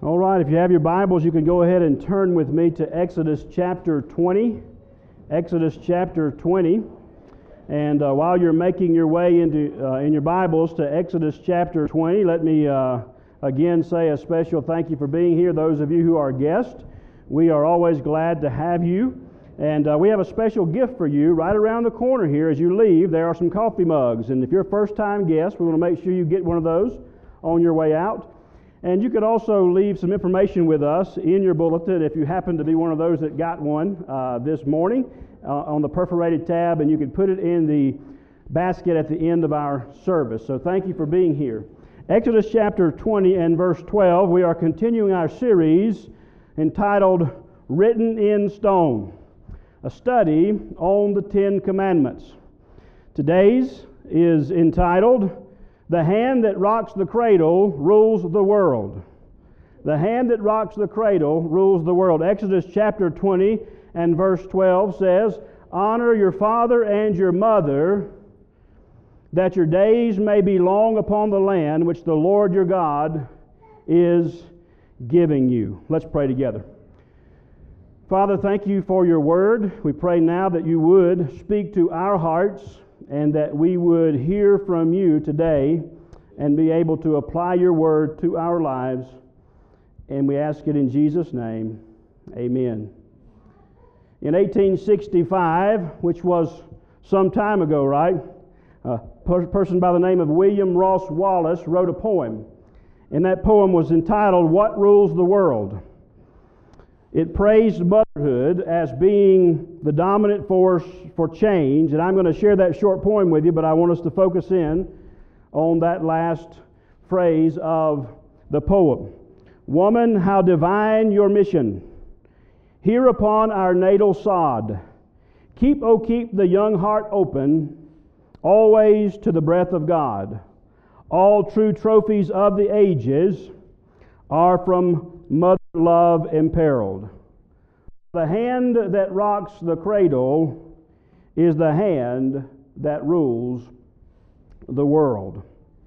All right, if you have your Bibles, you can go ahead and turn with me to Exodus chapter 20. Exodus chapter 20. And while you're making your way into in your Bibles to Exodus chapter 20, let me again say a special thank you for being here. Those of you who are guests, we are always glad to have you. And we have a special gift for you right around the corner here. As you leave, there are some coffee mugs. And if you're a first-time guest, we want to make sure you get one of those on your way out. And you could also leave some information with us in your bulletin if you happen to be one of those that got one this morning on the perforated tab, and you could put it in the basket at the end of our service. So thank you for being here. Exodus chapter 20 and verse 12, we are continuing our series entitled Written in Stone, a study on the Ten Commandments. Today's is entitled The Hand That Rocks the Cradle Rules the World. The hand that rocks the cradle rules the world. Exodus chapter 20 and verse 12 says, Honor your father and your mother, that your days may be long upon the land which the Lord your God is giving you. Let's pray together. Father, thank you for your word. We pray now that you would speak to our hearts and that we would hear from you today and be able to apply your word to our lives. And we ask it in Jesus' name. Amen. In 1865, which was some time ago, right? A person by the name of William Ross Wallace wrote a poem. And that poem was entitled, What Rules the World? It praised motherhood as being the dominant force for change, and I'm going to share that short poem with you, but I want us to focus in on that last phrase of the poem. Woman, how divine your mission, here upon our natal sod. Keep, oh keep the young heart open, always to the breath of God. All true trophies of the ages are from mother love imperiled. The hand that rocks the cradle is the hand that rules the world.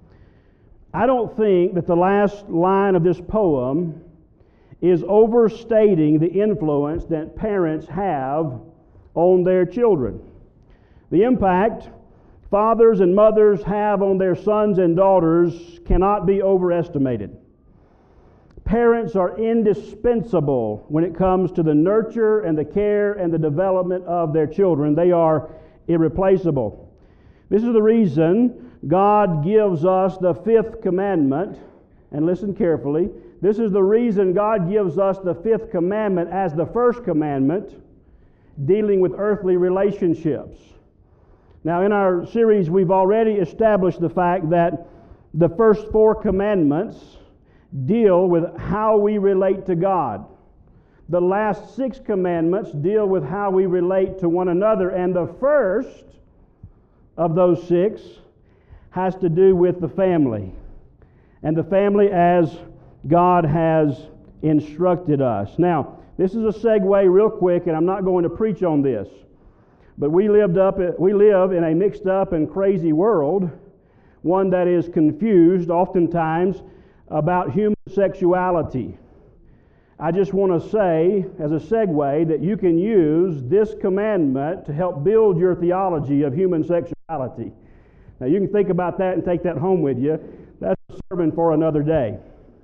I don't think that the last line of this poem is overstating the influence that parents have on their children. The impact fathers and mothers have on their sons and daughters cannot be overestimated. Parents are indispensable when it comes to the nurture and the care and the development of their children. They are irreplaceable. This is the reason God gives us the fifth commandment. And listen carefully. This is the reason God gives us the fifth commandment as the first commandment dealing with earthly relationships. Now, in our series, we've already established the fact that the first four commandments deal with how we relate to God. The last six commandments deal with how we relate to one another, and the first of those six has to do with the family, and the family as God has instructed us. Now, this is a segue real quick, and I'm not going to preach on this, but we live in a mixed up and crazy world, one that is confused oftentimes about human sexuality. I just want to say, as a segue, that you can use this commandment to help build your theology of human sexuality. Now, you can think about that and take that home with you. That's a sermon for another day.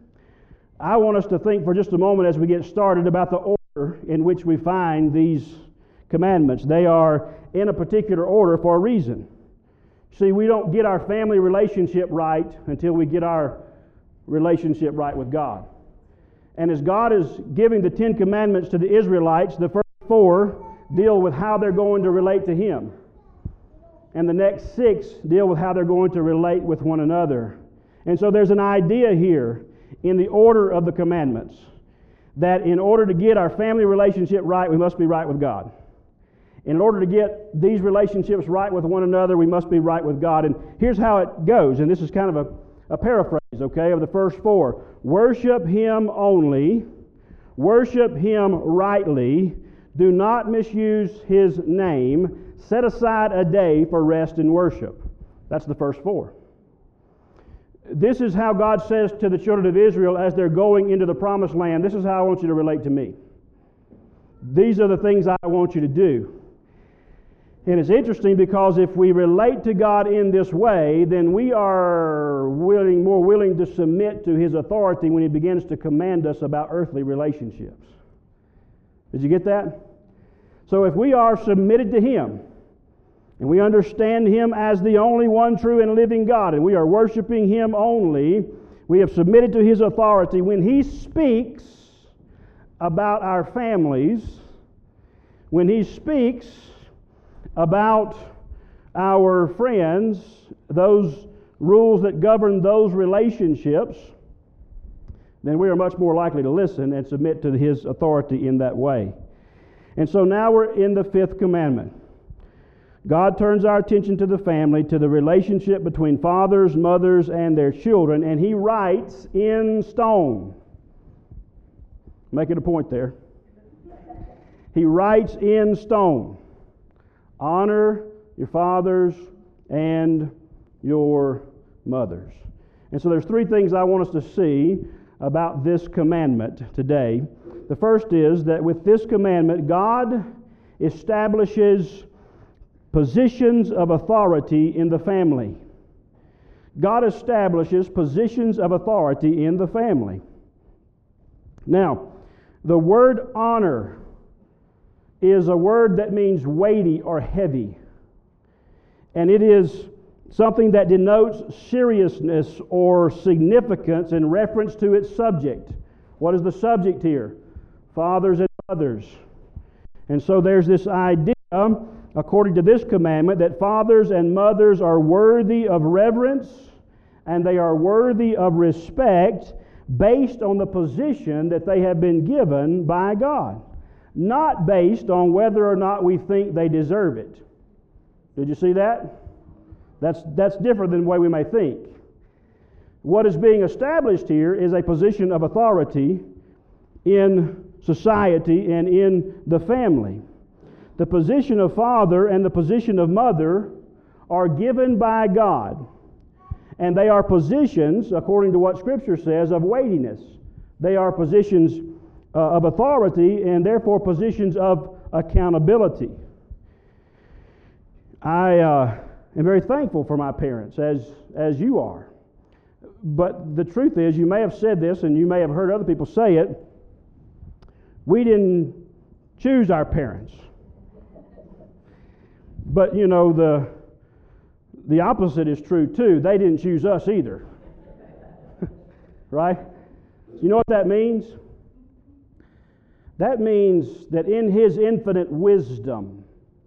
I want us to think for just a moment as we get started about the order in which we find these commandments. They are in a particular order for a reason. See, we don't get our family relationship right until we get our relationship right with God. And as God is giving the Ten Commandments to the Israelites, the first four deal with how they're going to relate to Him. And the next six deal with how they're going to relate with one another. And so there's an idea here in the order of the commandments that in order to get our family relationship right, we must be right with God. In order to get these relationships right with one another, we must be right with God. And here's how it goes, and this is kind of a paraphrase, okay, of the first four. Worship Him only. Worship Him rightly. Do not misuse His name. Set aside a day for rest and worship. That's the first four. This is how God says to the children of Israel as they're going into the promised land, this is how I want you to relate to me. These are the things I want you to do. And it's interesting because if we relate to God in this way, then we are more willing to submit to His authority when He begins to command us about earthly relationships. Did you get that? So if we are submitted to Him, and we understand Him as the only one true and living God, and we are worshiping Him only, we have submitted to His authority. When He speaks about our families, when He speaks about our friends, those rules that govern those relationships, then we are much more likely to listen and submit to His authority in that way. And so now we're in the fifth commandment. God turns our attention to the family, to the relationship between fathers, mothers, and their children, and He writes in stone. Making a point there. He writes in stone. Honor your fathers and your mothers. And so there's three things I want us to see about this commandment today. The first is that with this commandment, God establishes positions of authority in the family. God establishes positions of authority in the family. Now, the word honor is a word that means weighty or heavy. And it is something that denotes seriousness or significance in reference to its subject. What is the subject here? Fathers and mothers. And so there's this idea, according to this commandment, that fathers and mothers are worthy of reverence and they are worthy of respect based on the position that they have been given by God, not based on whether or not we think they deserve it. Did you see that? That's different than the way we may think. What is being established here is a position of authority in society and in the family. The position of father and the position of mother are given by God. And they are positions, according to what Scripture says, of weightiness. They are positions of authority and therefore positions of accountability. I am very thankful for my parents, as you are. But the truth is, you may have said this and you may have heard other people say it, we didn't choose our parents. But you know, the opposite is true too. They didn't choose us either. Right? You know what that means? That means that in His infinite wisdom,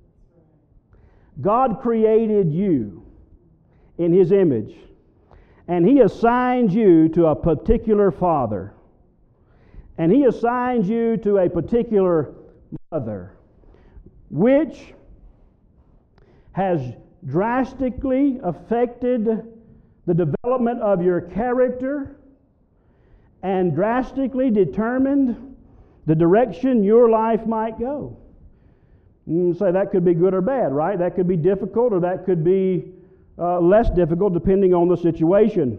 God created you in His image, and He assigned you to a particular father, and He assigned you to a particular mother, which has drastically affected the development of your character and drastically determined the direction your life might go. You say that could be good or bad, right? That could be difficult or that could be less difficult depending on the situation.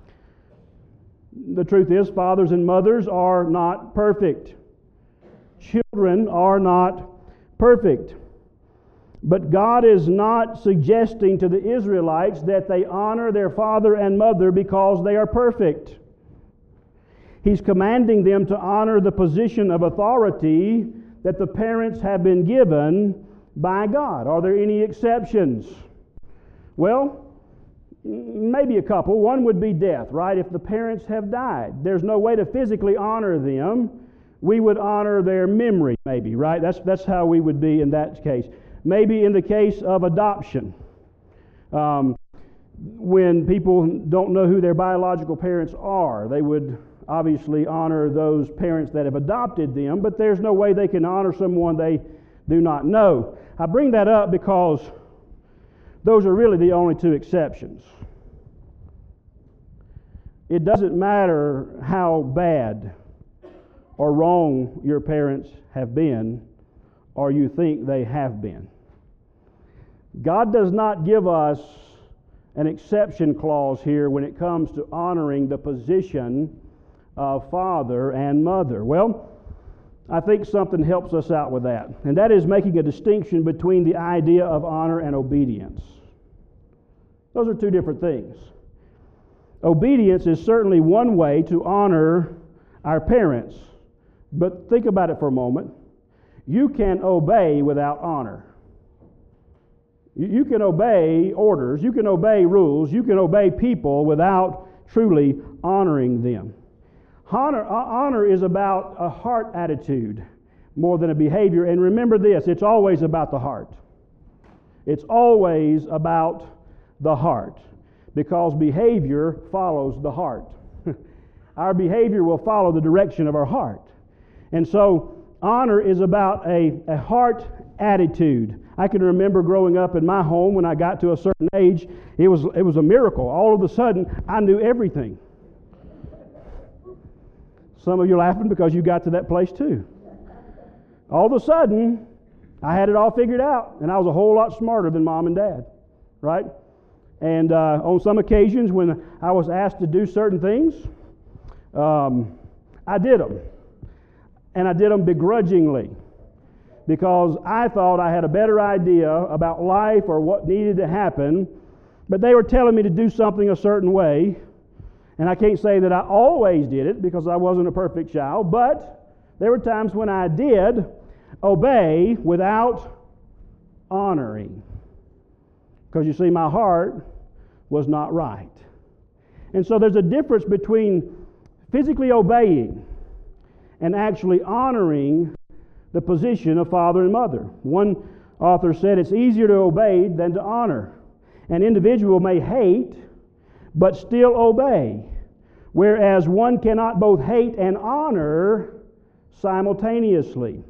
The truth is, fathers and mothers are not perfect. Children are not perfect. But God is not suggesting to the Israelites that they honor their father and mother because they are perfect. He's commanding them to honor the position of authority that the parents have been given by God. Are there any exceptions? Well, maybe a couple. One would be death, right? If the parents have died, there's no way to physically honor them. We would honor their memory, maybe, right? That's how we would be in that case. Maybe in the case of adoption, when people don't know who their biological parents are, they would obviously honor those parents that have adopted them, but there's no way they can honor someone they do not know. I bring that up because those are really the only two exceptions. It doesn't matter how bad or wrong your parents have been, or you think they have been. God does not give us an exception clause here when it comes to honoring the position of father and mother. Well, I think something helps us out with that, and that is making a distinction between the idea of honor and obedience. Those are two different things. Obedience is certainly one way to honor our parents, but think about it for a moment. You can obey without honor. You can obey orders, you can obey rules, you can obey people without truly honoring them. Honor is about a heart attitude more than a behavior. And remember this, it's always about the heart. It's always about the heart, because behavior follows the heart. Our behavior will follow the direction of our heart. And so honor is about a heart attitude. I can remember growing up in my home when I got to a certain age, it was a miracle. All of a sudden, I knew everything. Some of you are laughing because you got to that place too. All of a sudden, I had it all figured out, and I was a whole lot smarter than mom and dad, right? And on some occasions when I was asked to do certain things, I did them. And I did them begrudgingly, because I thought I had a better idea about life or what needed to happen, but they were telling me to do something a certain way. And I can't say that I always did it because I wasn't a perfect child, but there were times when I did obey without honoring. Because you see, my heart was not right. And so there's a difference between physically obeying and actually honoring the position of father and mother. One author said it's easier to obey than to honor. An individual may hate but still obey, whereas one cannot both hate and honor simultaneously.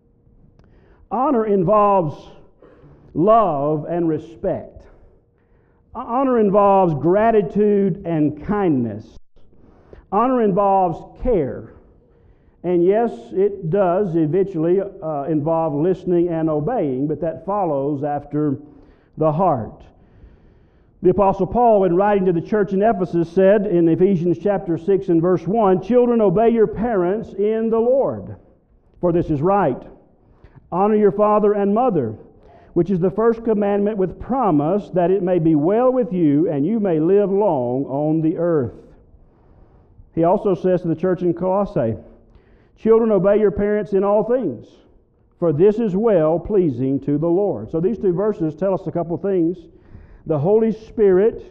Honor involves love and respect. Honor involves gratitude and kindness. Honor involves care. And yes, it does eventually involve listening and obeying, but that follows after the heart. The Apostle Paul, in writing to the church in Ephesus, said in Ephesians chapter 6 and verse 1, "Children, obey your parents in the Lord, for this is right. Honor your father and mother, which is the first commandment with promise, that it may be well with you and you may live long on the earth." He also says to the church in Colossae, "Children, obey your parents in all things, for this is well pleasing to the Lord." So these two verses tell us a couple things. The Holy Spirit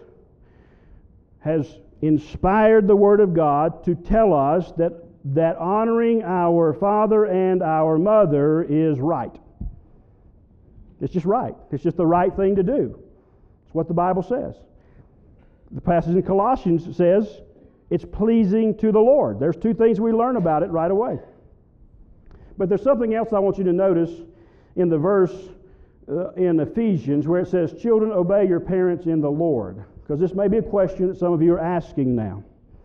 has inspired the Word of God to tell us that honoring our father and our mother is right. It's just right. It's just the right thing to do. It's what the Bible says. The passage in Colossians says it's pleasing to the Lord. There's two things we learn about it right away. But there's something else I want you to notice in the verse in Ephesians where it says, "Children, obey your parents in the Lord." Because this may be a question that some of you are asking now.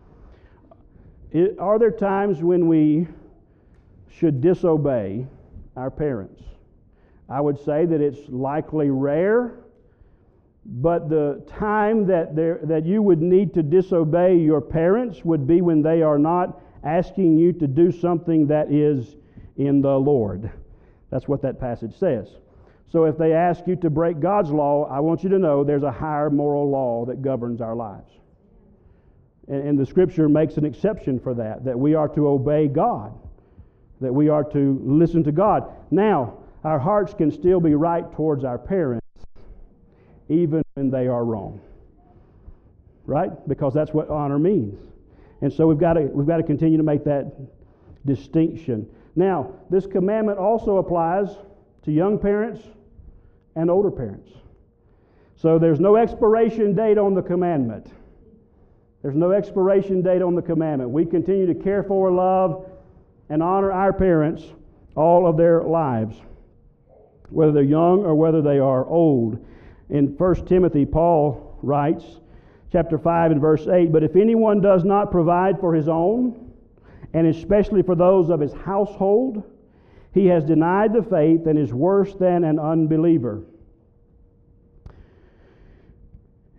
Are there times when we should disobey our parents? I would say that it's likely rare, but the time that you would need to disobey your parents would be when they are not asking you to do something that is in the Lord. That's what that passage says. So if they ask you to break God's law, I want you to know there's a higher moral law that governs our lives. And the Scripture makes an exception for that we are to obey God, that we are to listen to God. Now, our hearts can still be right towards our parents, even when they are wrong. Right? Because that's what honor means. And so we've got to continue to make that distinction. Now, this commandment also applies to young parents and older parents. So there's no expiration date on the commandment. There's no expiration date on the commandment. We continue to care for, love, and honor our parents all of their lives, whether they're young or whether they are old. In 1 Timothy, Paul writes, chapter 5 and verse 8, "But if anyone does not provide for his own, and especially for those of his household, he has denied the faith and is worse than an unbeliever."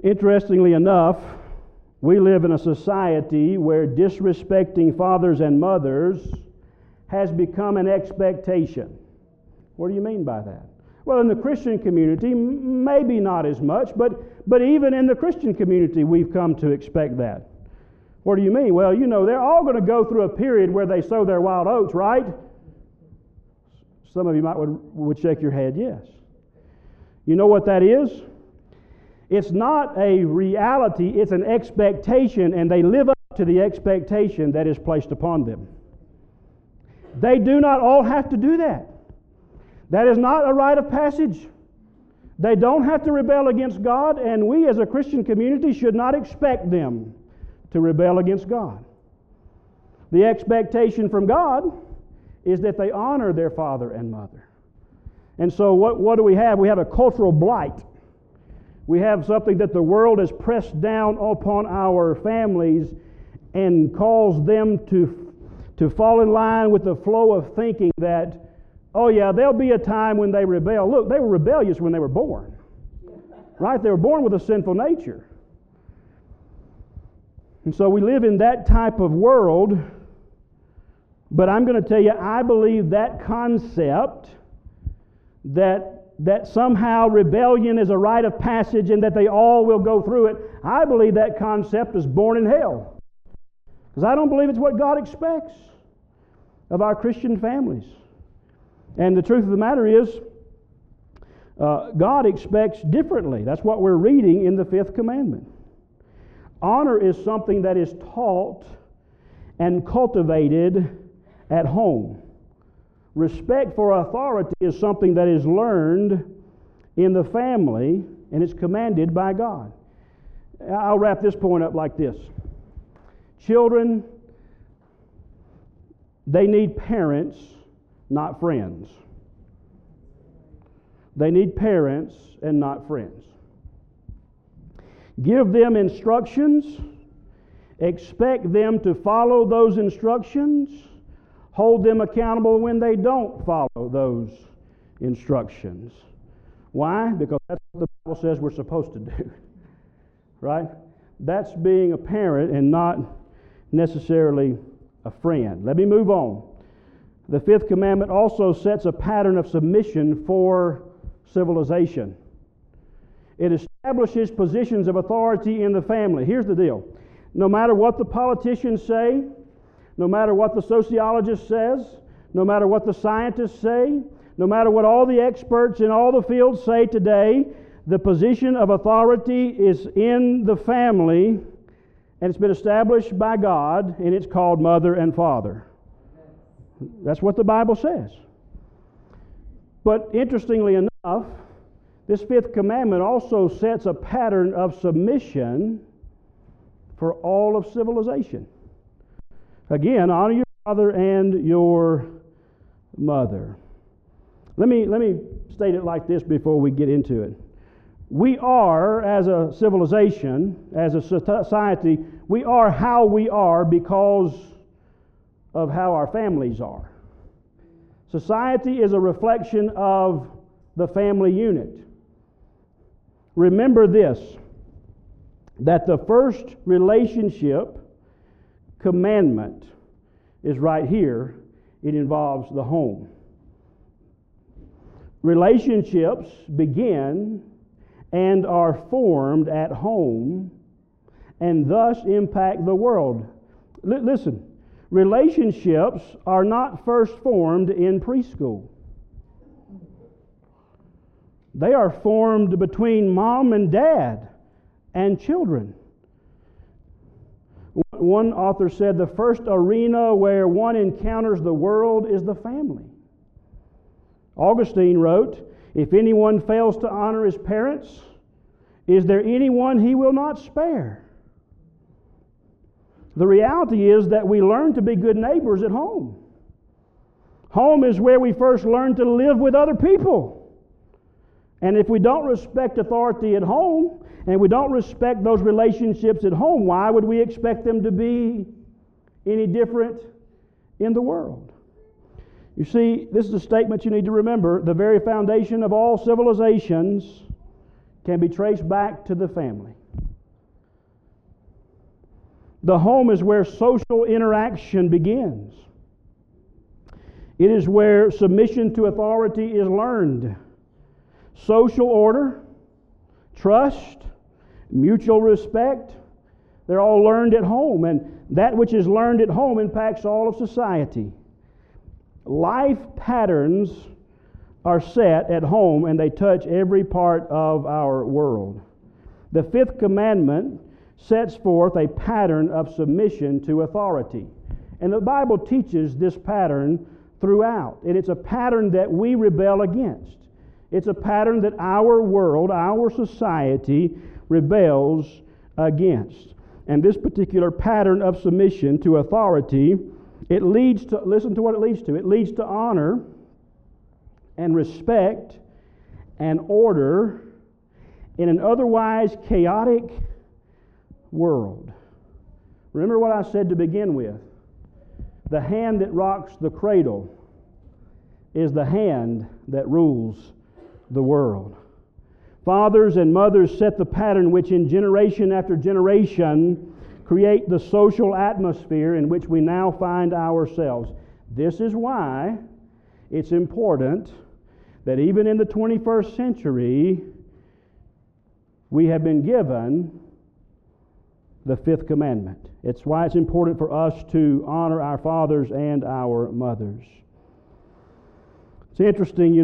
Interestingly enough, we live in a society where disrespecting fathers and mothers has become an expectation. What do you mean by that? Well, in the Christian community, maybe not as much, but even in the Christian community, we've come to expect that. What do you mean? Well, they're all going to go through a period where they sow their wild oats, right? Some of you would shake your head, yes. You know what that is? It's not a reality, it's an expectation, and they live up to the expectation that is placed upon them. They do not all have to do that. That is not a rite of passage. They don't have to rebel against God, and we as a Christian community should not expect them to rebel against God. The expectation from God is that they honor their father and mother. And so what do we have? We have a cultural blight. We have something that the world has pressed down upon our families and caused them to fall in line with the flow of thinking that, oh yeah, there'll be a time when they rebel. Look, they were rebellious when they were born. Right? They were born with a sinful nature. And so we live in that type of world. But I'm going to tell you, I believe that concept that somehow rebellion is a rite of passage and that they all will go through it, I believe that concept is born in hell. Because I don't believe it's what God expects of our Christian families. And the truth of the matter is, God expects differently. That's what we're reading in the 5th commandment. Honor is something that is taught and cultivated at home. Respect for authority is something that is learned in the family, and it's commanded by God. I'll wrap this point up like this. Children, they need parents, not friends. They need parents and not friends. Give them instructions. Expect them to follow those instructions. Hold them accountable when they don't follow those instructions. Why? Because that's what the Bible says we're supposed to do. Right? That's being a parent and not necessarily a friend. Let me move on. The 5th commandment also sets a pattern of submission for civilization. It establishes positions of authority in the family. Here's the deal. No matter what the politicians say, no matter what the sociologist says, no matter what the scientists say, no matter what all the experts in all the fields say today, the position of authority is in the family, and it's been established by God, and it's called mother and father. That's what the Bible says. But interestingly enough, this 5th commandment also sets a pattern of submission for all of civilization. Again, honor your father and your mother. Let me state it like this before we get into it. We are, as a civilization, as a society, we are how we are because of how our families are. Society is a reflection of the family unit. Remember this, that the first relationship commandment is right here. It involves the home. Relationships begin and are formed at home and thus impact the world. Listen, relationships are not first formed in preschool. They are formed between mom and dad and children. One author said the first arena where one encounters the world is the family. Augustine wrote, "If anyone fails to honor his parents, is there anyone he will not spare?" The reality is that we learn to be good neighbors at home. Home is where we first learn to live with other people. And if we don't respect authority at home, and we don't respect those relationships at home, why would we expect them to be any different in the world? You see, this is a statement you need to remember. The very foundation of all civilizations can be traced back to the family. The home is where social interaction begins. It is where submission to authority is learned. Social order, trust, mutual respect, they're all learned at home, and that which is learned at home impacts all of society. Life patterns are set at home, and they touch every part of our world. The fifth commandment sets forth a pattern of submission to authority. And the Bible teaches this pattern throughout. And it's a pattern that we rebel against. It's a pattern that our world, our society, rebels against. And this particular pattern of submission to authority, it leads to, listen to what it leads to. It leads to honor and respect and order in an otherwise chaotic world. Remember what I said to begin with. The hand that rocks the cradle is the hand that rules the world. Fathers and mothers set the pattern which in generation after generation create the social atmosphere in which we now find ourselves. This is why it's important that even in the 21st century, we have been given the fifth commandment. It's why it's important for us to honor our fathers and our mothers. It's interesting,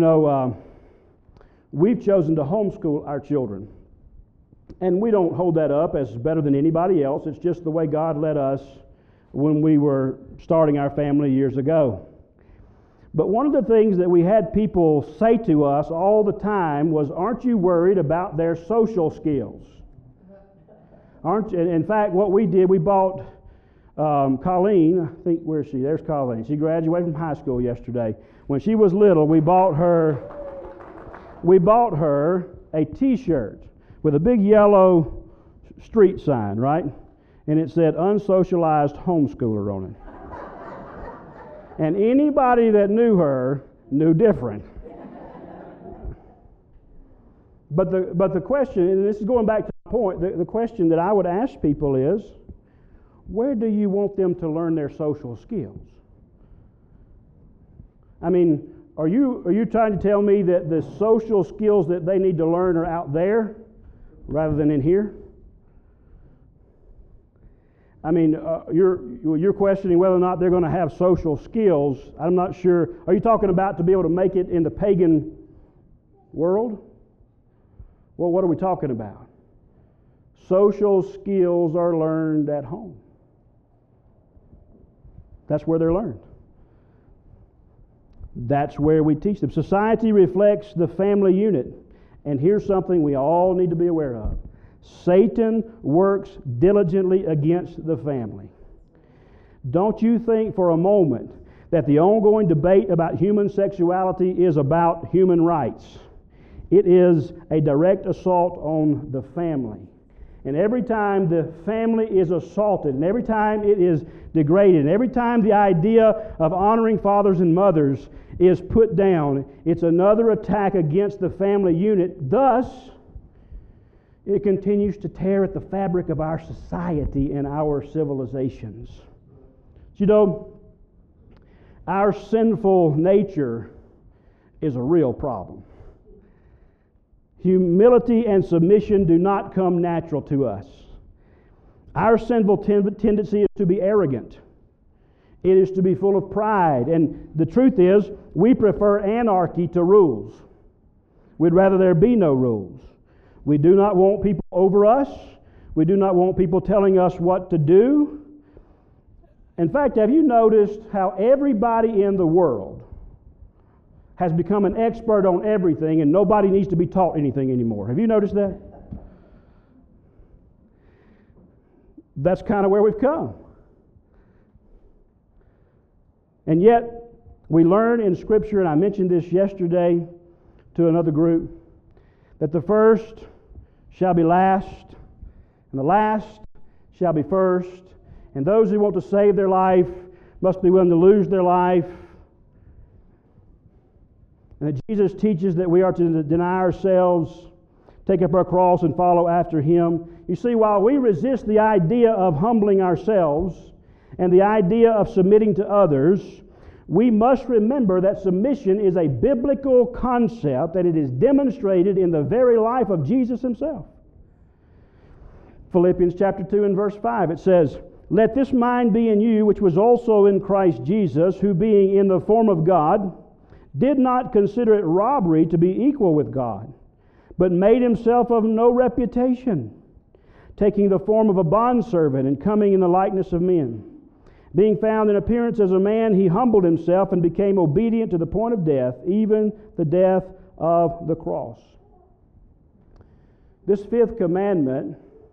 we've chosen to homeschool our children. And we don't hold that up as better than anybody else. It's just the way God led us when we were starting our family years ago. But one of the things that we had people say to us all the time was, aren't you worried about their social skills? Aren't you? In fact, what we did, we bought Colleen, I think, where is she? There's Colleen. She graduated from high school yesterday. When she was little, we bought her a T-shirt with a big yellow street sign, right? And it said, unsocialized homeschooler on it. And anybody that knew her knew different. But the question, and this is going back to the point, the question that I would ask people is, where do you want them to learn their social skills? I mean, are you trying to tell me that the social skills that they need to learn are out there rather than in here? I mean, you're questioning whether or not they're going to have social skills. I'm not sure. Are you talking about to be able to make it in the pagan world? Well, what are we talking about? Social skills are learned at home. That's where they're learned. That's where we teach them. Society reflects the family unit. And here's something we all need to be aware of. Satan works diligently against the family. Don't you think for a moment that the ongoing debate about human sexuality is about human rights. It is a direct assault on the family. And every time the family is assaulted, and every time it is degraded, and every time the idea of honoring fathers and mothers is put down, it's another attack against the family unit. Thus, it continues to tear at the fabric of our society and our civilizations. You know, our sinful nature is a real problem. Humility and submission do not come natural to us. Our sinful tendency is to be arrogant. It is to be full of pride. And the truth is, we prefer anarchy to rules. We'd rather there be no rules. We do not want people over us. We do not want people telling us what to do. In fact, have you noticed how everybody in the world has become an expert on everything and nobody needs to be taught anything anymore? Have you noticed that? That's kind of where we've come. And yet, we learn in Scripture, and I mentioned this yesterday to another group, that the first shall be last, and the last shall be first, and those who want to save their life must be willing to lose their life. And that Jesus teaches that we are to deny ourselves, take up our cross and follow after Him. You see, while we resist the idea of humbling ourselves and the idea of submitting to others, we must remember that submission is a biblical concept, that it is demonstrated in the very life of Jesus Himself. Philippians chapter 2 and verse 5, it says, "Let this mind be in you, which was also in Christ Jesus, who being in the form of God, did not consider it robbery to be equal with God, but made Himself of no reputation, taking the form of a bondservant and coming in the likeness of men. Being found in appearance as a man, He humbled Himself and became obedient to the point of death, even the death of the cross." This fifth commandment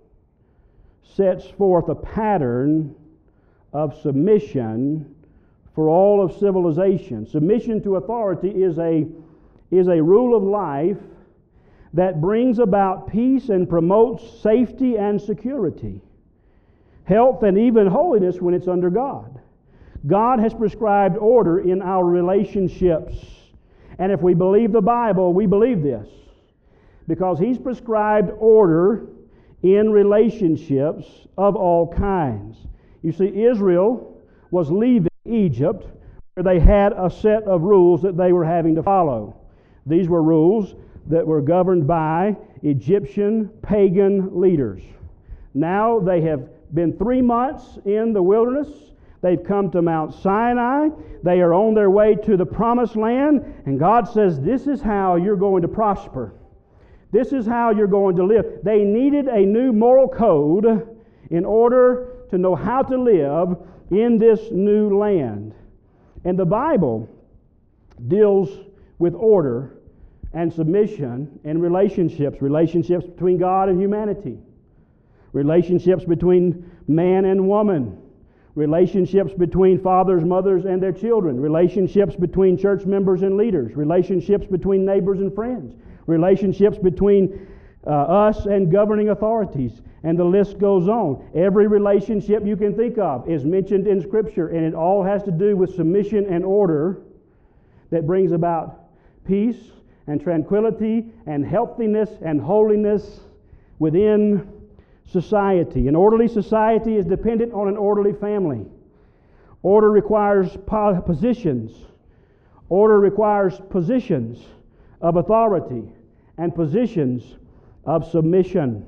sets forth a pattern of submission for all of civilization. Submission to authority is a rule of life that brings about peace and promotes safety and security, health and even holiness when it's under God. God has prescribed order in our relationships. And if we believe the Bible, we believe this, because He's prescribed order in relationships of all kinds. You see, Israel was leaving Egypt, where they had a set of rules that they were having to follow. These were rules that were governed by Egyptian pagan leaders. Now they have been 3 months in the wilderness. They've come to Mount Sinai. They are on their way to the Promised Land, and God says, this is how you're going to prosper. This is how you're going to live. They needed a new moral code in order to know how to live in this new land. And the Bible deals with order and submission and relationships between God and humanity, relationships between man and woman, relationships between fathers, mothers, and their children, relationships between church members and leaders, relationships between neighbors and friends, relationships between us and governing authorities, and the list goes on. Every relationship you can think of is mentioned in Scripture, and it all has to do with submission and order that brings about peace and tranquility and healthiness and holiness within society. An orderly society is dependent on an orderly family. Order requires positions. Order requires positions of authority and positions of submission.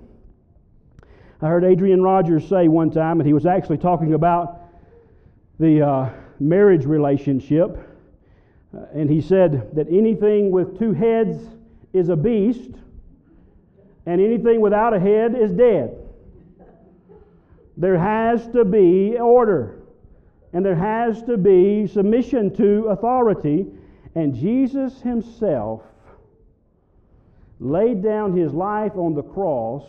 I heard Adrian Rogers say one time, and he was actually talking about the marriage relationship, and he said that anything with two heads is a beast, and anything without a head is dead. There has to be order, and there has to be submission to authority, and Jesus Himself laid down His life on the cross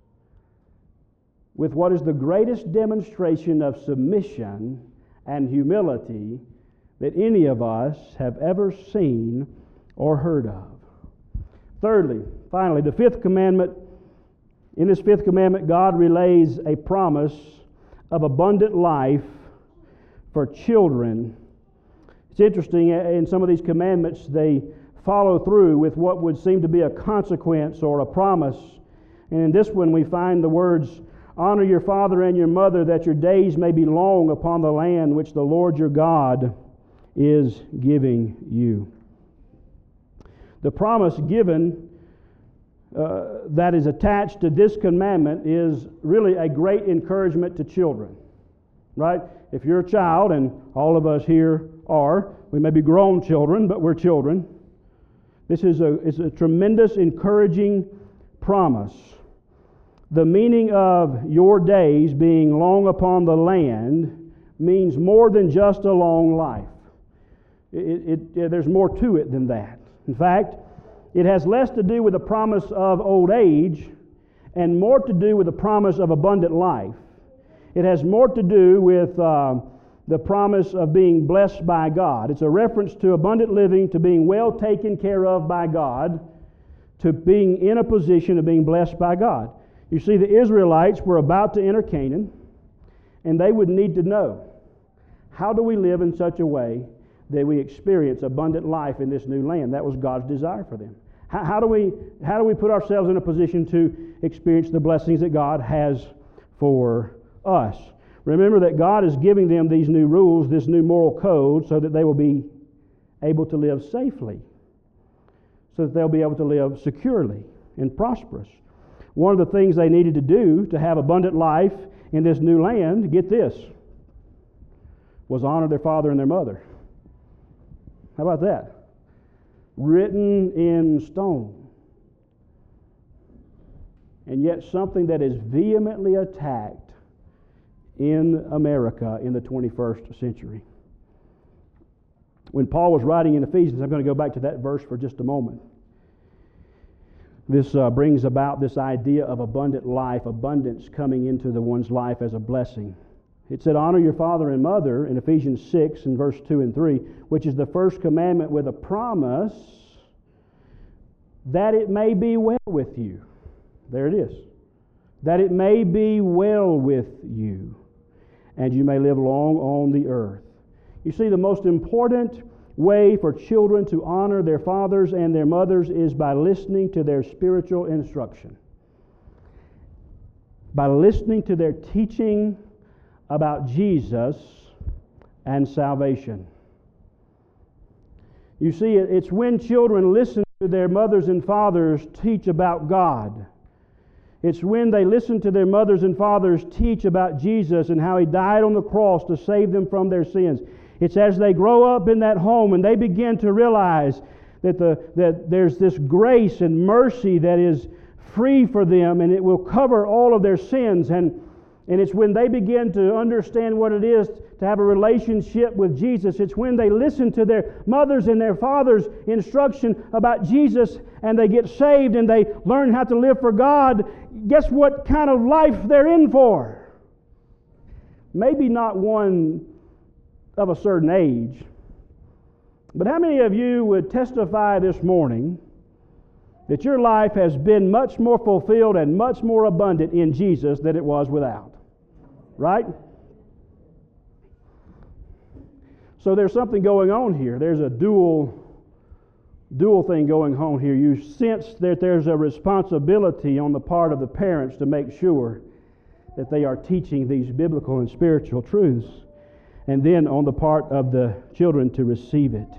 with what is the greatest demonstration of submission and humility that any of us have ever seen or heard of. Thirdly, finally, the fifth commandment. In this fifth commandment, God relays a promise of abundant life for children. It's interesting, in some of these commandments, they follow through with what would seem to be a consequence or a promise. And in this one, we find the words, "Honor your father and your mother, that your days may be long upon the land which the Lord your God is giving you." The promise given that is attached to this commandment is really a great encouragement to children, right? If you're a child, and all of us here are, we may be grown children, but we're children. This is a tremendous encouraging promise. The meaning of your days being long upon the land means more than just a long life. There's more to it than that. In fact, it has less to do with the promise of old age and more to do with the promise of abundant life. It has more to do with the promise of being blessed by God. It's a reference to abundant living, to being well taken care of by God, to being in a position of being blessed by God. You see, the Israelites were about to enter Canaan, and they would need to know, how do we live in such a way that we experience abundant life in this new land? That was God's desire for them. How do we put ourselves in a position to experience the blessings that God has for us? Remember that God is giving them these new rules, this new moral code, so that they will be able to live safely, so that they'll be able to live securely and prosperous. One of the things they needed to do to have abundant life in this new land, get this, was honor their father and their mother. How about that? Written in stone. And yet something that is vehemently attacked in America in the 21st century. When Paul was writing in Ephesians, I'm going to go back to that verse for just a moment. This brings about this idea of abundant life, abundance coming into the one's life as a blessing. It said, honor your father and mother in Ephesians 6 and verse 2 and 3, which is the first commandment with a promise that it may be well with you. There it is. That it may be well with you, and you may live long on the earth. You see, the most important way for children to honor their fathers and their mothers is by listening to their spiritual instruction. By listening to their teaching about Jesus and salvation. You see, it's when children listen to their mothers and fathers teach about God. It's when they listen to their mothers and fathers teach about Jesus and how He died on the cross to save them from their sins. It's as they grow up in that home and they begin to realize that there's this grace and mercy that is free for them, and it will cover all of their sins. And it's when they begin to understand what it is to have a relationship with Jesus. It's when they listen to their mothers and their fathers' instruction about Jesus and they get saved and they learn how to live for God. Guess what kind of life they're in for? Maybe not one of a certain age. But how many of you would testify this morning that your life has been much more fulfilled and much more abundant in Jesus than it was without? Right? So there's something going on here. There's a dual thing going on here. You sense that there's a responsibility on the part of the parents to make sure that they are teaching these biblical and spiritual truths, and then on the part of the children to receive it.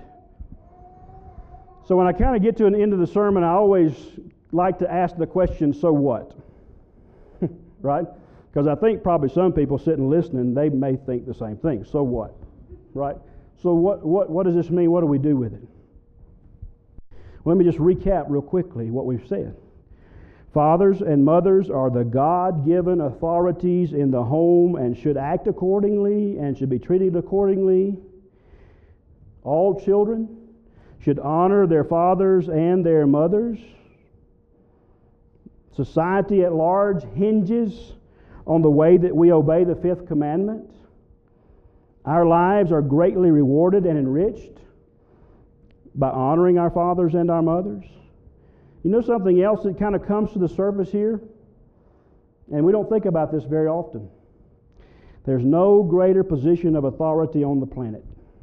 So when I kind of get to an end of the sermon, I always like to ask the question, so what? Right? Because I think probably some people sitting listening, they may think the same thing. So what? Right? So what does this mean? What do we do with it? Let me just recap real quickly what we've said. Fathers and mothers are the God-given authorities in the home and should act accordingly and should be treated accordingly. All children should honor their fathers and their mothers. Society at large hinges on the way that we obey the fifth commandment. Our lives are greatly rewarded and enriched by honoring our fathers and our mothers. You know something else that kind of comes to the surface here? And we don't think about this very often. There's no greater position of authority on the planet.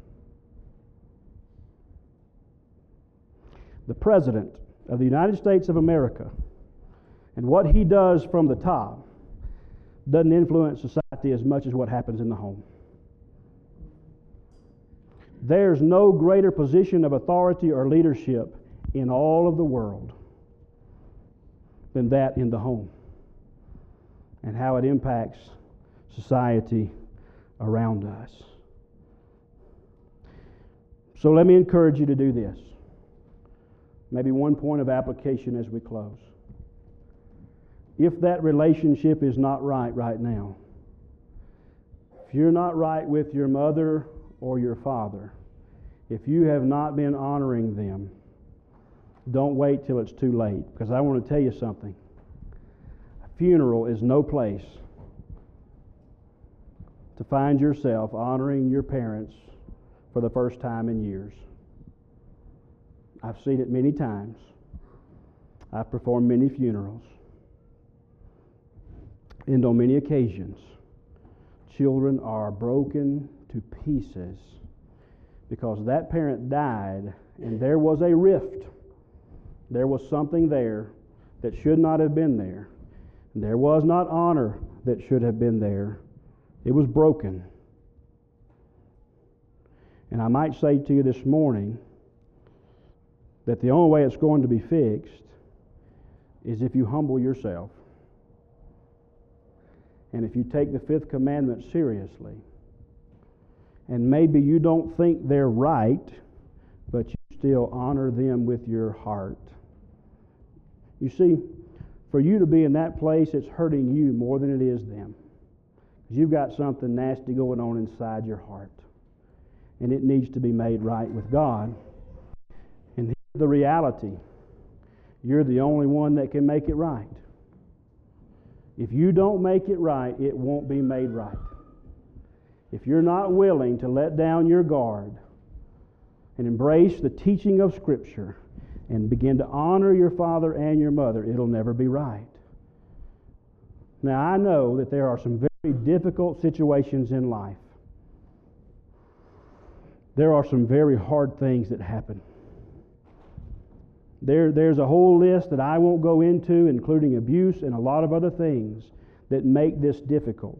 The President of the United States of America, and what he does from the top, doesn't influence society as much as what happens in the home. There's no greater position of authority or leadership in all of the world than that in the home, and how it impacts society around us. So let me encourage you to do this. Maybe one point of application as we close. If that relationship is not right now, if you're not right with your mother or your father, if you have not been honoring them, don't wait till it's too late, because I want to tell you something. A funeral is no place to find yourself honoring your parents for the first time in years. I've seen it many times. I've performed many funerals. And on many occasions, children are broken to pieces because that parent died and there was a rift There was something there that should not have been there. There was not honor that should have been there. It was broken. And I might say to you this morning that the only way it's going to be fixed is if you humble yourself. And if you take the fifth commandment seriously. And maybe you don't think they're right, but you still honor them with your heart. You see, for you to be in that place, it's hurting you more than it is them. Because you've got something nasty going on inside your heart. And it needs to be made right with God. And here's the reality. You're the only one that can make it right. If you don't make it right, it won't be made right. If you're not willing to let down your guard and embrace the teaching of Scripture and begin to honor your father and your mother, it'll never be right. Now, I know that there are some very difficult situations in life. There are some very hard things that happen. There's a whole list that I won't go into, including abuse and a lot of other things that make this difficult.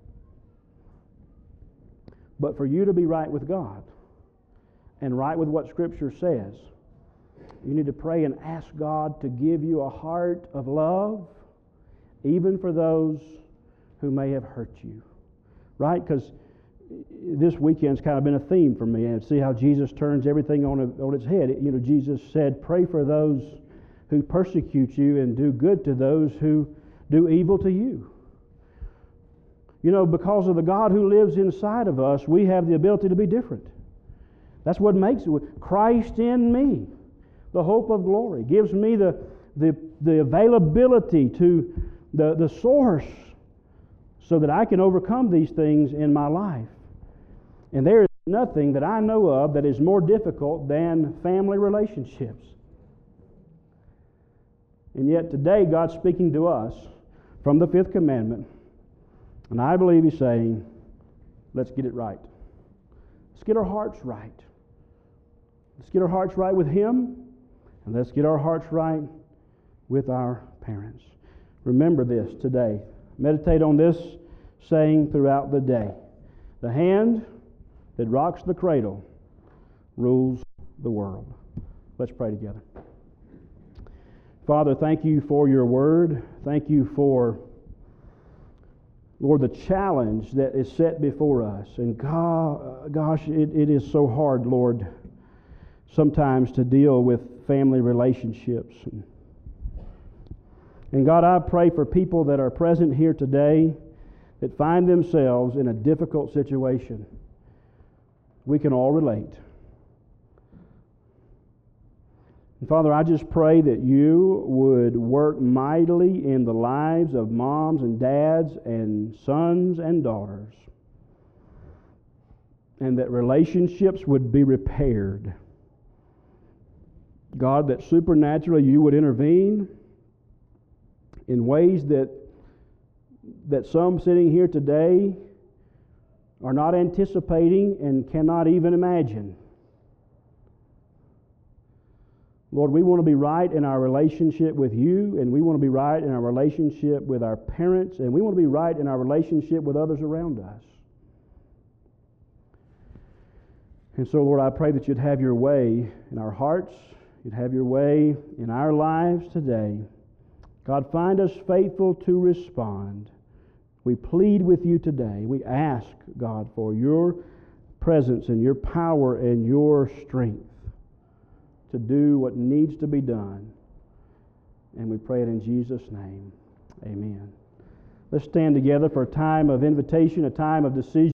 But for you to be right with God and right with what Scripture says, you need to pray and ask God to give you a heart of love, even for those who may have hurt you. Right? Because this weekend's kind of been a theme for me, and see how Jesus turns everything on its head. You know, Jesus said, pray for those who persecute you and do good to those who do evil to you. You know, because of the God who lives inside of us, we have the ability to be different. That's what makes it. Christ in me, the hope of glory, gives me the availability to the source so that I can overcome these things in my life. And there is nothing that I know of that is more difficult than family relationships. And yet today God's speaking to us from the fifth commandment. And I believe He's saying, let's get it right. Let's get our hearts right. Let's get our hearts right with Him. And let's get our hearts right with our parents. Remember this today. Meditate on this saying throughout the day. The hand that rocks the cradle rules the world. Let's pray together. Father, thank you for your word. Thank you for, Lord, the challenge that is set before us. And gosh, it is so hard, Lord, sometimes to deal with family relationships. And God, I pray for people that are present here today that find themselves in a difficult situation. We can all relate. And Father, I just pray that you would work mightily in the lives of moms and dads and sons and daughters, and that relationships would be repaired. God, that supernaturally you would intervene in ways that some sitting here today are not anticipating and cannot even imagine. Lord, we want to be right in our relationship with you, and we want to be right in our relationship with our parents, and we want to be right in our relationship with others around us. And so, Lord, I pray that you'd have your way in our hearts, you'd have your way in our lives today. God, find us faithful to respond. We plead with you today. We ask, God, for your presence and your power and your strength to do what needs to be done. And we pray it in Jesus' name. Amen. Let's stand together for a time of invitation, a time of decision.